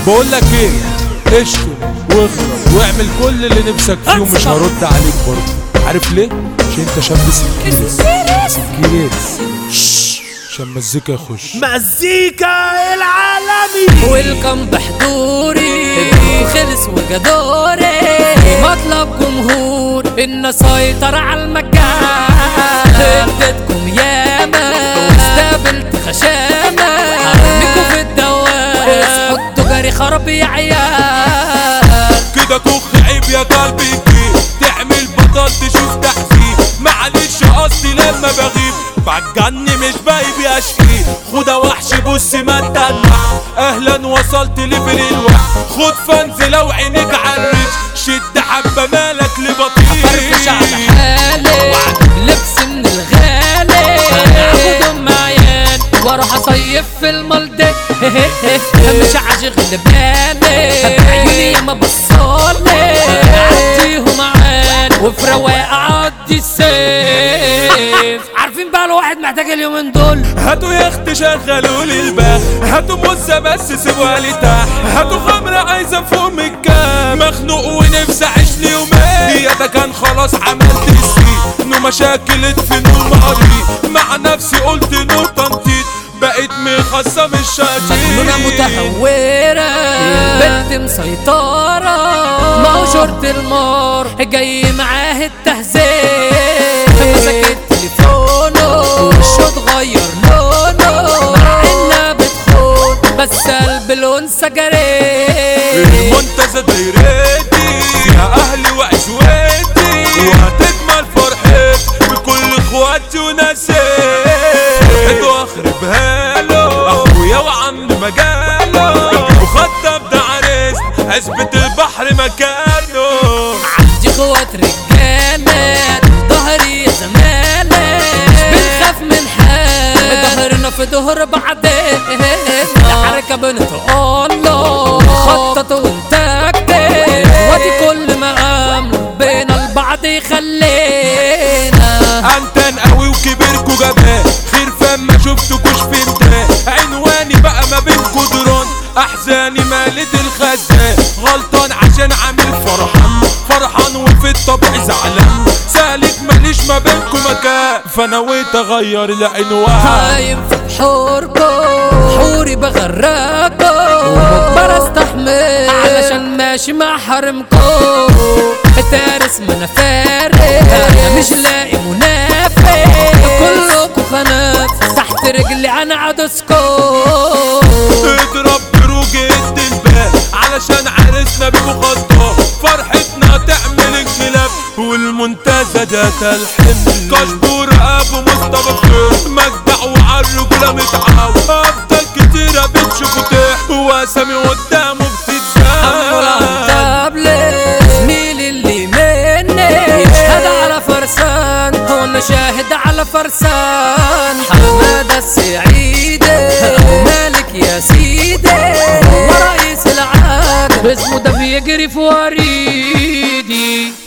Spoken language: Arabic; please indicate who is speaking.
Speaker 1: بقول لك ايه، اشتم واغرب واعمل كل اللي نفسك فيه ومش هرد عليك برضه. عارف ليه؟ عشان انت شاب سكيرس. عشان مزيكا يخش
Speaker 2: مزيكا العالمي.
Speaker 3: ويلكم بحضوري خلص وجدوري، مطلب جمهور ان سيطر على المكان. اديتكم ياما واستقبلت خشامة، هرميكوا في الدوام اصحوا التجاري خرب يا عيال.
Speaker 1: كده كخ عيب يا قلبي تعمل بطل تشوف تحسين. معلش قصدي لما بغيب بعجني مش بايبي اشكي. خد وحش بص ما تدمع، اهلا وصلت ليفل الوحش. خد فانز لو عينيك عرج، شد حبه مالك لبطيء.
Speaker 3: افرفش على حالي لبس من الغالي، اخد ام عيان واروح اصيف في المالدي. مش عاشق بالي بعيوني ياما بصالي، اعديهم عان وفي رواق اعدي السيف. عارفين بقى الواحد محتاج اليومين دول.
Speaker 1: هاتوا يا اختي شغلوا لي الباب، هاتوا موزة بس سيبوها لي تحت، هاتوا خمرة عايزة فوق من الكام. مخنوق ونفسي اعيش لي يومين، يا ده كان خلاص عملت السين. نو مشاكل ادفنوا الماضي، مع نفسي قلت نو تنطيط. بقيت مخصم الشاشين،
Speaker 3: مجنونة متهورة بنت مسيطرة، ما هو شرط المار جاي معاه التهزيق. مسكت تليفونه وشه اتغير لونه، مع انها بتخون بس قلب الانثى جريء.
Speaker 1: المنتزه دايرتي يا اهلي وعزوتي، وهتكمل فرحتي بكل اخواتي وناسي. واخربها له اخويا وعم مجاله، وخطب ده عريس عزبة البحر مكانه.
Speaker 3: عندي اخوات رجالات ظهري يا زمانة، مش بنخاف من حال ظهرنا في ظهر بعدين. الحركة بنتقول له خطط وانتكت، وادي كل مقام بين البعض يخلينا.
Speaker 1: انتن قوي وكبركوا جبان، خير فما شفتكوش في امتى. عنواني بقى ما بينكوا دران، احزاني مالت الخزان. غلطان عشان عامل فرحان وفي الطبع زعلان. سالك ماليش ما بينكوا مكان، فنويت اغير العنوان.
Speaker 3: هايم في بحوركم حوري بغرقكم، ومجبر استحمل علشان ماشي مع حرمكم. تارس ما انا فارق، انا مش لاقي منافق. كلكم خناف تحت رجلي انا عدسكم.
Speaker 1: اضرب بروجة الباب علشان عرسنا بيكو خطاب. فرحتنا تعمل انقلاب والمنتزه ذات الحمل. كشبور ابو مصطفى مجدع وعالرجولة متعاون. افضل كتيرة بتشوفوا تحت واسامي قدامه بتتزاح.
Speaker 3: زميلي اللي مني يشهد على فرسان، هو انا شاهد على فرسان. حمادة السعيدي مالك يا سيدي، هو رئيس العالم اسمه ده بيجري في وريدي.